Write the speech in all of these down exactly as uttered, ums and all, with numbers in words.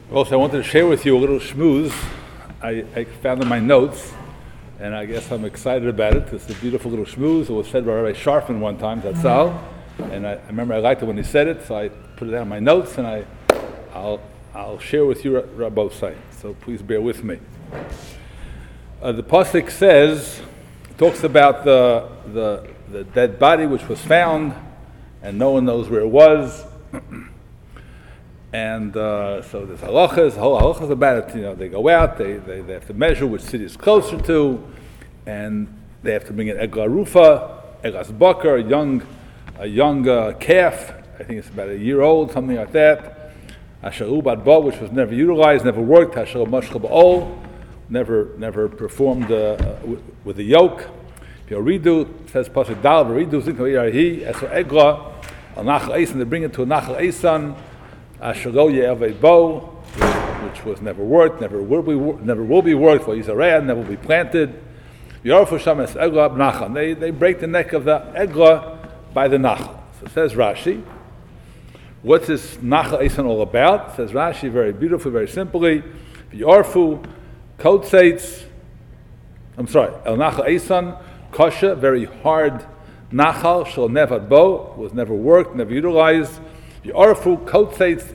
Also, I wanted to share with you a little schmooze I, I found in my notes, and I guess I'm excited about it. It's a beautiful little schmooze. It was said by Rabbi Sharfin one time, that's all. And I, I remember I liked it when he said it, so I put it down in my notes, and I, I'll, I'll share with you Rabbi Say. So please bear with me. Uh, the pasuk says, talks about the, the the dead body which was found, and no one knows where it was. And uh, so there's halachas, the whole halachas about it. You know, they go out, they, they, they have to measure which city is closer to, and they have to bring an egla rufa, eglas bakar, a young, a young uh, calf. I think it's about a year old, something like that. Asher ubat ba, which was never utilized, never worked. Asher mashcha ba'ol, never, never performed uh, with, with a yoke. Redo says pasuk dal, redo zinko yarahi. As for egla, al nachal esan, they bring it to a nachal esan. Ashalo Ye'avei Bo, which was never worked, never will be, never will be worked for Yisrael, never will be planted. Yorfu Shamas Egla Nachal. They they break the neck of the Egla by the Nachal. So it says Rashi. What's this Nachal Esan all about? It says Rashi very beautifully, very simply. Yorfu Kotzeitz. I'm sorry. El Nachal Esan Kosha, very hard Nachal Shal Nevad Bo, was never worked, never utilized. The Orfu Kotzeitz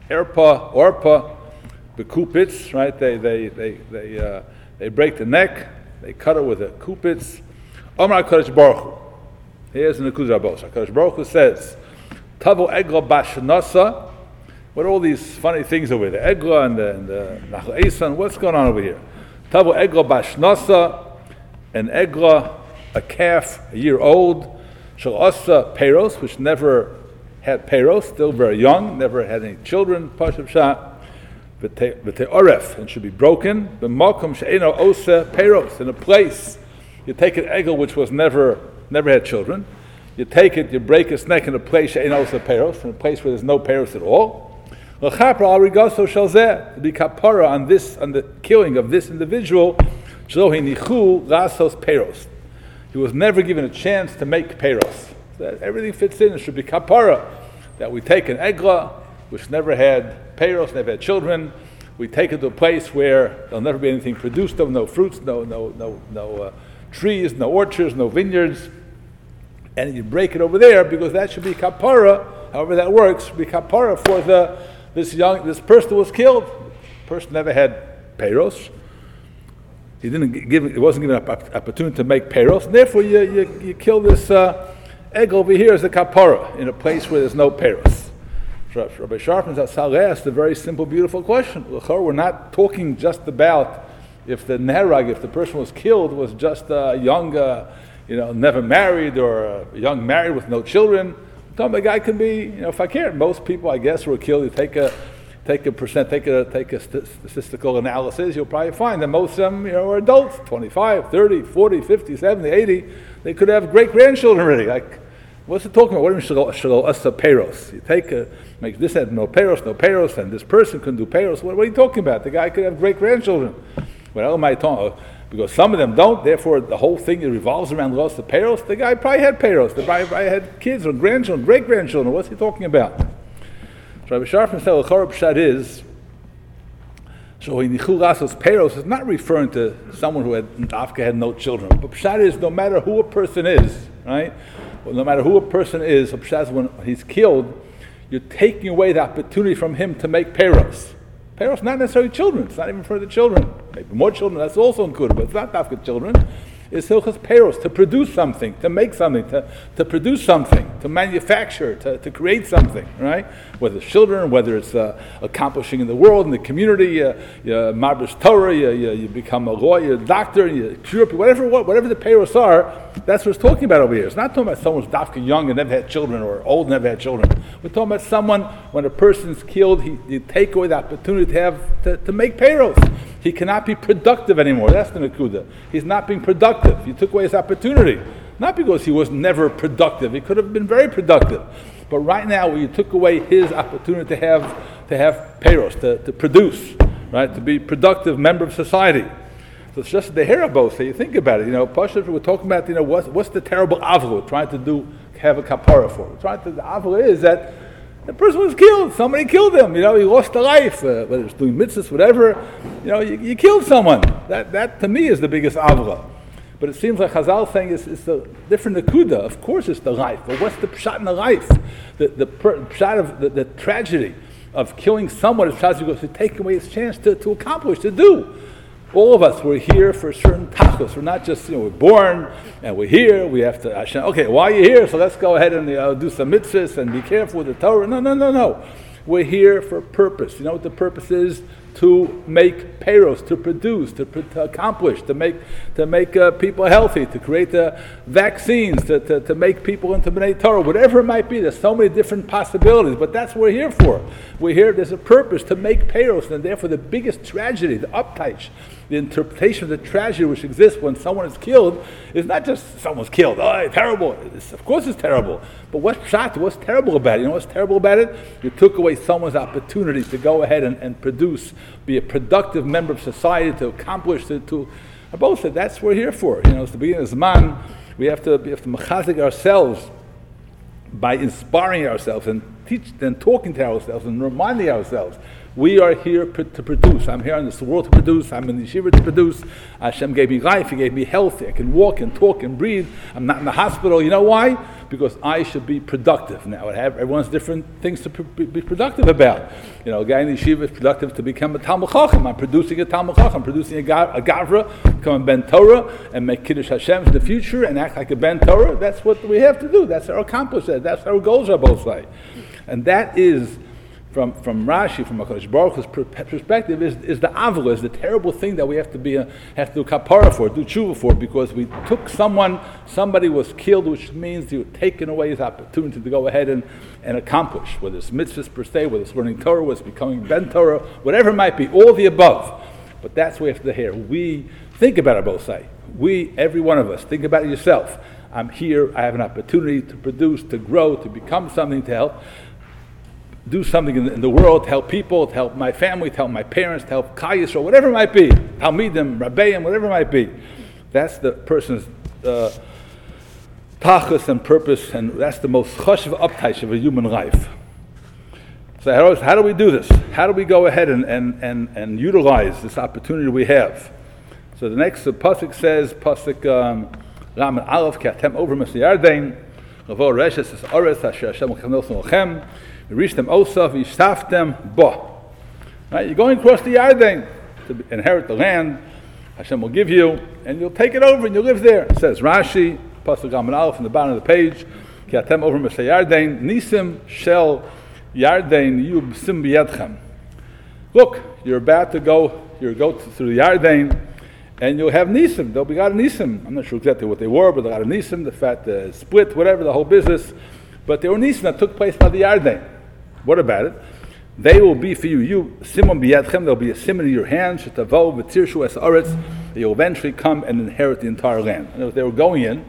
Erpa Orpa the Kupitz, right? They they they they uh, they break the neck, they cut it with a kupitz. Omar Kodesh Baruch Hu. Here's the Nekudah Rabos. Kodesh Baruch Hu says, Tavo Egla Bashnasa. What are all these funny things over there? Egla and the, and the Nachal Esan. What's going on over here? Tavo Egla Bashnasa, an Egla, a calf, a year old. Shalasa Peros, which never had Peros, still very young, never had any children, Pashup Shah, V'te Oref, and should be broken. B'makom she'eno osa Peros, in a place, you take an egel which was never, never had children, you take it, you break its neck in a place she'eno osa Peros, in a place where there's no Peros at all. L'chapra al rigoso shalzeh, to be kapara on this, on the killing of this individual, shlo hinichu lasos Peros. He was never given a chance to make Peros. That everything fits in. It should be kapara, that we take an egla which never had peros, never had children. We take it to a place where there'll never be anything produced of, no fruits, no no no no uh, trees, no orchards, no vineyards, and you break it over there because that should be kapara. However that works, should be kapara for the this young this person who was killed. The person never had peros. He didn't give. It wasn't given an opportunity to make peros, and therefore you you, you kill this. Uh, Egg over here is a kapara in a place where there's no peros. Rabbi Sharfin asked a very simple, beautiful question. We're not talking just about if the nerag, if the person was killed, was just a young, uh, you know, never married, or a young married with no children. I'm talking about a guy could be, you know, fakir. Most people, I guess, were killed. You take a take a percent, take a take a statistical analysis, you'll probably find that most of them, you know, are adults, twenty-five, thirty, forty, fifty, seventy, eighty. They could have great grandchildren already. Like, what's it talking about? What do you mean shalo asa peros? You take a, make this had no peros, no peros, and this person couldn't do peros. What, what are you talking about? The guy could have great grandchildren. Well, am I talking? Because some of them don't. Therefore, the whole thing revolves around los the peros. The guy probably had peros. The guy probably had kids or grandchildren, great grandchildren. What's he talking about? So Rabbi Sharfin said, "The chorab pshat is." So Nichulasos Peros is not referring to someone who had Afka had no children. But pshat is no matter who a person is, right? Well, no matter who a person is, pshat is when he's killed, you're taking away the opportunity from him to make Peros. Peros not necessarily children. It's not even for the children. Maybe more children, that's also included, but it's not Afka children. It's Hilchas Peros, to produce something, to make something, to, to produce something, to manufacture, to, to create something, right? Whether it's children, whether it's uh, accomplishing in the world, in the community, uh, you marbish Torah, you, you, you become a lawyer, a doctor, you cure people, whatever, whatever the Peros are, that's what it's talking about over here. It's not talking about someone who's dafka young and never had children, or old and never had children. We're talking about someone, when a person's killed, he, you take away the opportunity to have, to, to make Peros. He cannot be productive anymore. That's the Nakuda. He's not being productive. You took away his opportunity. Not because he was never productive. He could have been very productive. But right now, you took away his opportunity to have to have peros, to, to produce, right? To be a productive member of society. So it's just the herabos. So you think about it. You know, Pasha, we're talking about, you know, what's, what's the terrible avla we're trying to do, have a kapara for. We're trying to, the avla is that The person was killed. Somebody killed him. You know, he lost a life, uh, whether it's doing mitzvahs, whatever. You know, you, you killed someone. That, that to me is the biggest avra. But it seems like Chazal saying it's, it's a different akuda. Of course it's the life. But what's the pshat in the life? The, the per, pshat of the, the tragedy of killing someone is pshat because to take away his chance to, to accomplish, to do. All of us, we're here for a certain tachos. We're not just, you know, we're born and we're here. We have to, Hashem, okay, why are you here? So let's go ahead and you know, do some mitzvahs and be careful with the Torah. No, no, no, no. We're here for a purpose. You know what the purpose is? To make payros, to produce, to, to accomplish, to make to make uh, people healthy, to create uh, vaccines, to, to, to make people into B'nai Torah, whatever it might be. There's so many different possibilities, but that's what we're here for. We're here, there's a purpose to make payros, and therefore the biggest tragedy, the uptaich, the interpretation of the tragedy which exists when someone is killed is not just someone's killed, oh, terrible. It's, of course it's terrible. But what's shot, what's terrible about it? You know what's terrible about it? You took away someone's opportunity to go ahead and, and produce, be a productive member of society, to accomplish, to, to I both said that's what we're here for. You know, it's the beginning of Zman. We have to, we have to mechazik ourselves by inspiring ourselves and teach and talking to ourselves and reminding ourselves. We are here p- to produce. I'm here in this world to produce. I'm in the yeshiva to produce. Hashem gave me life. He gave me health. I can walk and talk and breathe. I'm not in the hospital. You know why? Because I should be productive. Now, I have everyone's different things to pr- be productive about. You know, a guy in the yeshiva is productive to become a Talmud Chacham. I'm producing a Talmud Chacham. I'm producing a, ga- a Gavra, become a Ben Torah, and make Kiddush Hashem in the future and act like a Ben Torah. That's what we have to do. That's our accomplishment. That's our goals, are both say. And that is, From from Rashi, from HaKadosh Baruch Hu's perspective, is, is the avla, is the terrible thing that we have to be a, have to do kapara for, do tshuva for, because we took someone, somebody was killed, which means you're taking away his opportunity to go ahead and, and accomplish, whether it's mitzvahs per se, whether it's learning Torah, whether it's becoming Ben Torah, whatever it might be, all the above. But that's what we have to hear. We think about it both sides. We, every one of us, think about it yourself. I'm here, I have an opportunity to produce, to grow, to become something, to help. Do something in the, in the world to help people, to help my family, to help my parents, to help Klal Yisrael, whatever it might be, Talmidim, Rabbeim, whatever it might be. That's the person's uh, tachas and purpose, and that's the most chashuv uptaich of a human life. So how, how do we do this? How do we go ahead and, and, and, and utilize this opportunity we have? So the next uh, pasuk says, pasuk Ram and Aleph, ki atem over Mr. Yarden, Lavo reshes es oretz asher Hashem l'chavnosnu lachem. You reach them Osav, you staff them Bo. Right? You're going across the Yarden to inherit the land. Hashem will give you, and you'll take it over and you'll live there. It says Rashi, Pasuk Gam Aleph from the bottom of the page. Ki atem over Mr. Yarden, Nisim shel Yarden yub sim biyadchem. Look, you're about to go, you're go to, through the Yarden, and you'll have Nisim. There'll be God Nisim. I'm not sure exactly what they were, but they got a Nisim, the fat uh, split, whatever, the whole business. But there were Nisim that took place by the Yarden. What about it? They will be for you. You simon biyadchem. There'll be a simon in your hand. Shetavo v'tirshu es aretz. You'll eventually come and inherit the entire land. And if they were going in,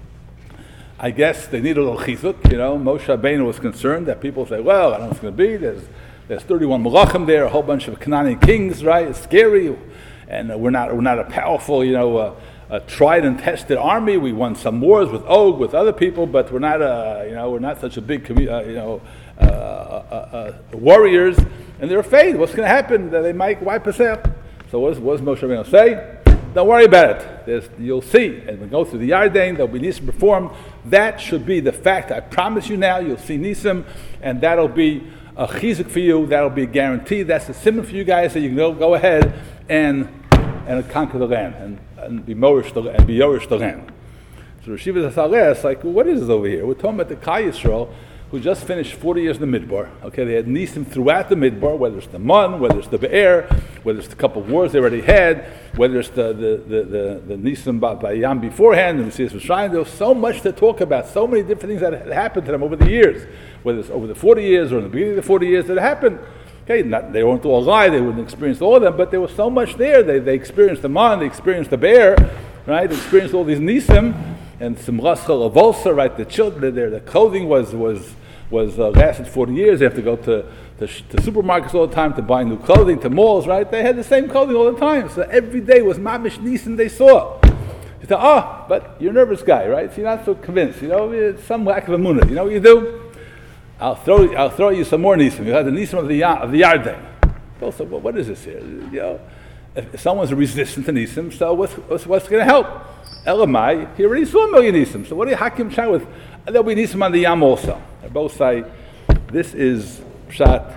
I guess they needed a little chizuk. You know, Moshe Rabbeinu was concerned that people say, "Well, I don't know what's going to be. There's there's thirty-one malachim there, a whole bunch of Canaanite kings, right? It's scary, and uh, we're not we're not a powerful, you know." Uh, A tried and tested army. We won some wars with Og, with other people, but we're not, uh, you know, we're not such a big, commu- uh, you know, uh, uh, uh, warriors. And they're afraid. What's going to happen? That they might wipe us out. So what does, what does Moshe Rabbeinu say? Don't worry about it. There's, you'll see. And we go through the Yarden. There'll be Nisim performed. That should be the fact. I promise you now. You'll see Nisim, and that'll be a chizuk for you. That'll be a guarantee. That's a simon for you guys that you can go, go ahead and and conquer the land and and be Morish the and be Yorish the land. So Rav Shiva Zaleh is like, well, what is this over here? We're talking about the Klal Yisrael who just finished forty years in the Midbar. Okay, they had Nisim throughout the Midbar, whether it's the Mun, whether it's the Be'er, whether it's the couple of wars they already had, whether it's the the the, the, the Nisim by Yam beforehand and the Siyas Mitzrayim. There was so much to talk about, so many different things that had happened to them over the years, whether it's over the forty years or in the beginning of the forty years that happened. Okay, not, they weren't all alive, they wouldn't experience all of them, but there was so much there. They they experienced the man, they experienced the bear, right? They experienced all these nisim, and Simchas Chalavolsa, right? The children, their the clothing was was was uh, lasted forty years. They have to go to, to to supermarkets all the time to buy new clothing, to malls, right? They had the same clothing all the time, so every day was mamish nisim they saw. You thought, oh, but you're a nervous guy, right? So you're not so convinced, you know, it's some lack of emunah. You know what you do? I'll throw, I'll throw you some more nisim. You have the nisim of the, of the Yarden. Well, so what is this here? You know, if someone's resistant to nisim, so what's, what's, what's going to help? Elamai, he already saw a million nisim. So what do you hakim shah with? There'll be nisim on the Yam also. They both say, this is pshat.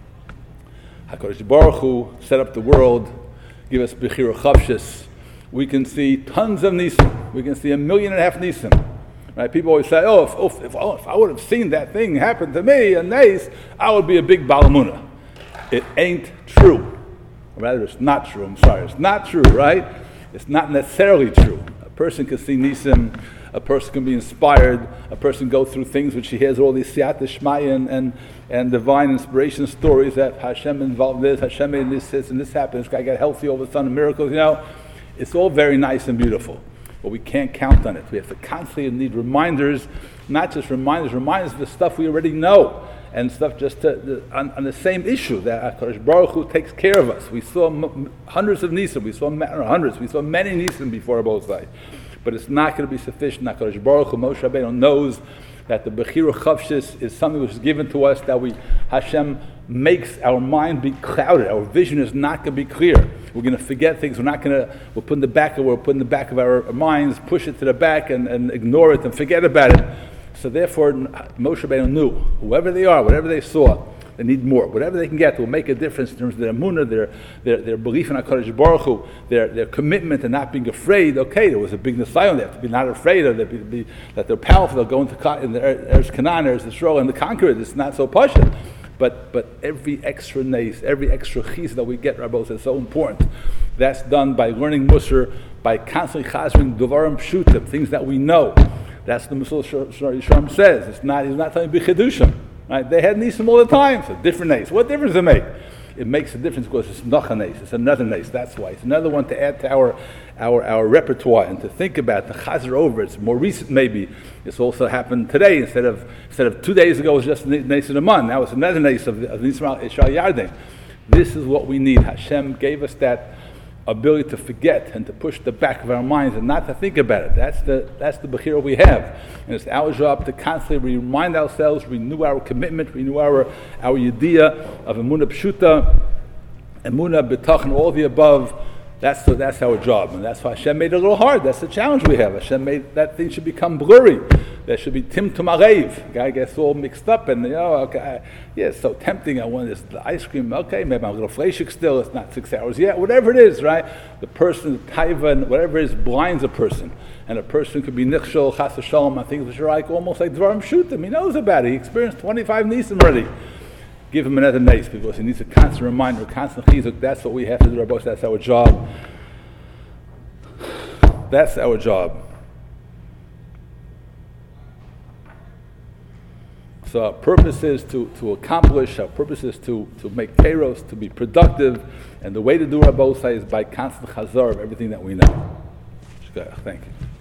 HaKadosh Baruch Hu set up the world, give us bechira chavshis. We can see tons of nisim. We can see a million and a half nisim. Right? People always say, "Oh, if, if, if, oh, if I would have seen that thing happen to me, a nace, I would be a big balamuna." It ain't true. Or rather, it's not true. I'm sorry, it's not true. Right? It's not necessarily true. A person can see nisim. A person can be inspired. A person go through things which he hears all these siyata shmaya and, and and divine inspiration stories that Hashem involved in this, Hashem made this, this, and this happened. This guy got healthy all of a sudden, miracles. You know, it's all very nice and beautiful, but we can't count on it. We have to constantly need reminders, not just reminders, reminders of the stuff we already know, and stuff just to, the, on, on the same issue that HaKadosh Baruch Hu takes care of us. We saw m- hundreds of nisim. We saw ma- hundreds. We saw many nisim before both sides. But it's not going to be sufficient. HaKadosh Baruch Hu, Moshe Rabbeinu knows that the Bechira Chavshis is something which is given to us that we, Hashem makes our mind be clouded. Our vision is not going to be clear. We're going to forget things. We're not going to, we'll put in the back of, we'll put in the back of our minds, push it to the back and, and ignore it and forget about it. So therefore, Moshe Rabbeinu knew, whoever they are, whatever they saw, they need more. Whatever they can get will make a difference in terms of their emunah, their, their, their belief in HaKadosh Baruch Hu, their, their commitment and not being afraid. Okay, there was a big nisayon. They have to be not afraid of it, be, that they're powerful. They'll go into in the Eretz Canaan, Eretz Yisrael, and the conquer it. It's not so pashut. But but every extra nace, every extra chis that we get, Rabbos, is so important. That's done by learning Musar, by constantly chazering Devarim Pshutim, things that we know. That's the Mussar Yisrael says. It's not, he's not telling B'chidushim. Right? They had nisim all the time, so different nace. What difference does it make? It makes a difference because it's noch a nace. It's another nace. That's why. It's another one to add to our our, our repertoire and to think about, the chazer over. It's more recent maybe. It's also happened today instead of instead of two days ago it was just a nace in a month. Now it's another nace of Nisrael Ishal Yarden. This is what we need. Hashem gave us that ability to forget and to push the back of our minds and not to think about it. That's the that's the bechira we have, and it's our job to constantly remind ourselves, renew our commitment, renew our our yediyah of emunah pshuta, emunah betachon, all the above. That's the, that's our job, and that's why Hashem made it a little hard. That's the challenge we have. Hashem made that thing should become blurry. There should be tim tum arev. Guy gets all mixed up, and you know, okay, yeah, it's so tempting. I want this the ice cream. Okay, maybe I'm a little fleshik still. It's not six hours yet. Whatever it is, right? The person, the taiva, and whatever it is, blinds a person, and a person could be nichshol chas v'shalom on things which are like almost like dvarim shutim. He knows about it. He experienced twenty-five nisim already. Give him another nace because he needs a constant reminder, a constant chizuk. That's what we have to do, Rabbi. That's our job. That's our job. So our purpose is to, to accomplish, our purpose is to, to make kairos, to be productive, and the way to do Rabbi is by constant chazar of everything that we know. Thank you.